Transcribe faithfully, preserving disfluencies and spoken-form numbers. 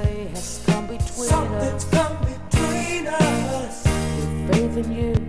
say has come between Something's us. come between us. With faith in you,